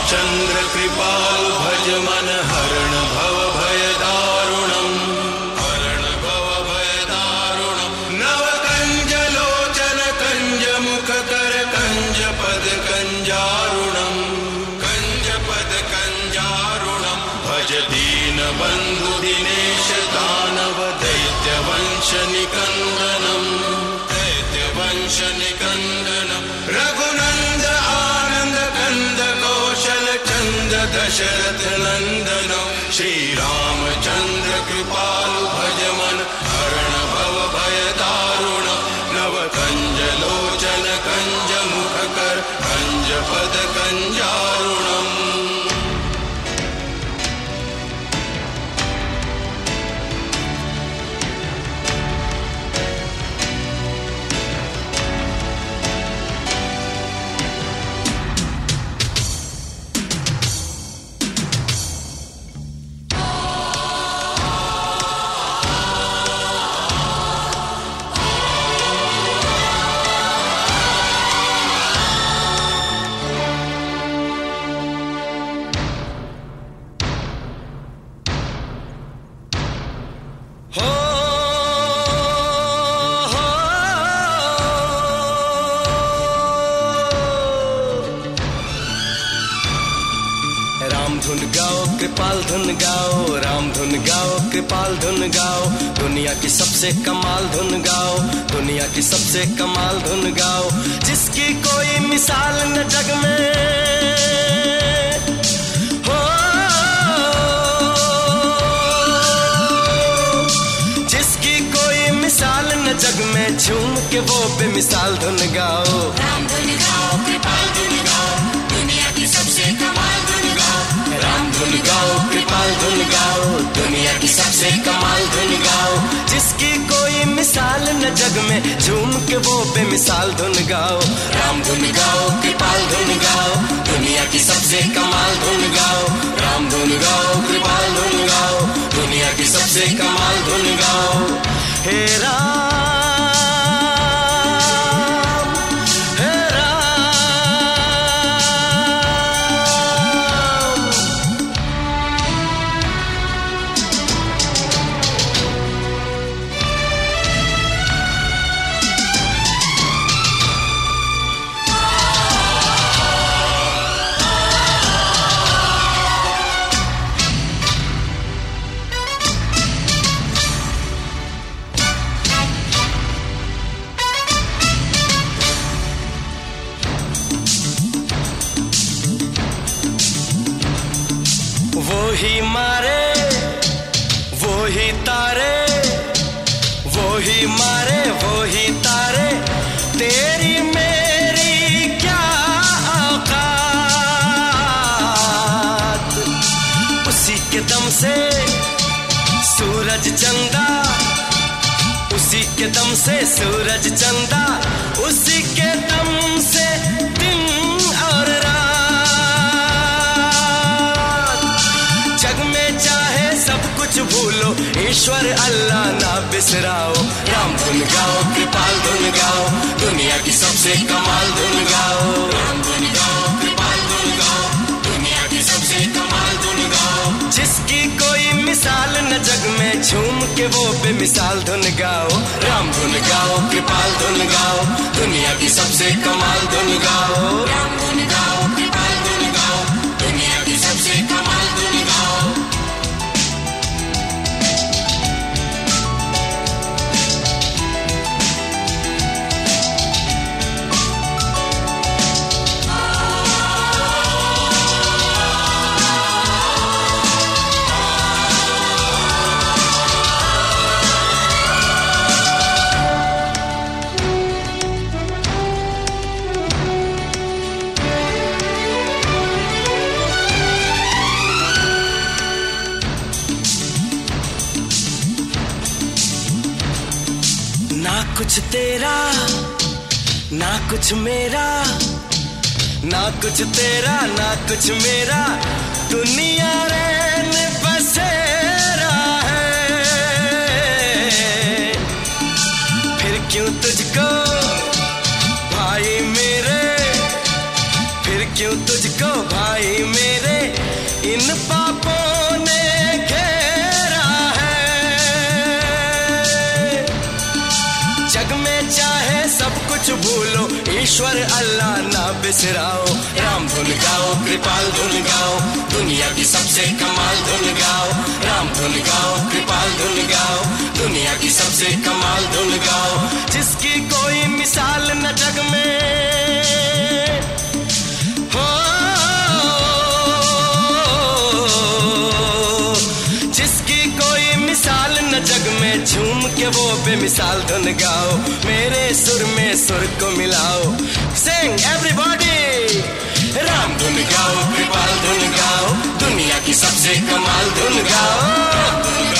चंद्र कृपालु भज मन हरण भव भय दारुणम् हरण भव भय दारुणम् नव कंज लोचन कंज मुख कर कंज पद कंजारुणम् कंज पद कंजारुणम् भज दीन बंधु दिनेश दानव दैत्य वंश निकंदनम् दैत्य वंश निकंदनम् रघुनंद आनंद कंद कौशल चंद दशरथ नंदनो श्री रामचंद्र कृपालु भज मन हरण भव भय दारुण नव कंज लोचन कंज मुख कर कंज पद कंजारुणम् राम धुन गाओ कृपाल धुन गाओ राम धुन गाओ कृपाल धुन गाओ दुनिया की सबसे कमाल धुन गाओ दुनिया की सबसे कमाल धुन गाओ जिसकी कोई मिसाल न जग में हो जिसकी कोई मिसाल न जग में झूम के वो बेमिसाल धुन गाओ राम धुन गाओ कृपाल धुन गाओ दुनिया की सबसे कमाल धुन गाओ राम धुन गाओ कृपाल धुन गाओ दुनिया की सबसे कमाल धुन गाओ जिसकी कोई मिसाल न जग में झूम के वो बेमिसाल धुन गाओ राम धुन गाओ कृपाल धुन गाओ दुनिया की सबसे कमाल धुन गाओ राम धुन गाओ कृपाल धुन गाओ दुनिया की सबसे कमाल धुन गाओ हे राम वो ही मारे वो ही तारे वो ही मारे वो ही तारे तेरी मेरी क्या औकात उसी के दम से सूरज चंदा उसी के दम से सूरज चंदा उसी के दम से दिन और रात जग में चाहे सब कुछ भूलो ईश्वर अल्लाह ना बिसराओ राम धुन गाओ कृपाल धुन गाओ दुनिया की सबसे कमाल धुन गाओ राम धुन गाओ कृपाल धुन गाओ दुनिया की सबसे कमाल धुन गाओ जिसकी कोई मिसाल न जग में झूम के वो बेमिसाल धुन गाओ राम धुन गाओ कृपाल धुन गाओ दुनिया की सबसे कमाल धुन गाओ राम धुन गाओ कृपाल धुन गाओ दुनिया की सबसे कमाल धुन गाओ ना कुछ तेरा ना कुछ मेरा ना कुछ तेरा ना कुछ मेरा दुनिया रैन बसेरा है फिर क्यों तुझको भाई मेरे फिर क्यों तुझको भाई मेरे ईश्वर अल्लाह ना बिसराओ, राम धुन गाओ, कृपाल धुन गाओ, दुनिया की सबसे कमाल धुन गाओ, राम धुन गाओ, कृपाल धुन गाओ, दुनिया की सबसे कमाल धुन गाओ, जिसकी कोई मिसाल न जग में हो, जिसकी कोई मिसाल न जग में, झूम के वो बेमिसाल धुन गाओ, मेरे सुर में सुर को मिलाओ, सिंग एवरीबॉडी, राम धुन गाओ, कृपाल धुन गाओ, दुनिया की सबसे कमाल धुन गाओ।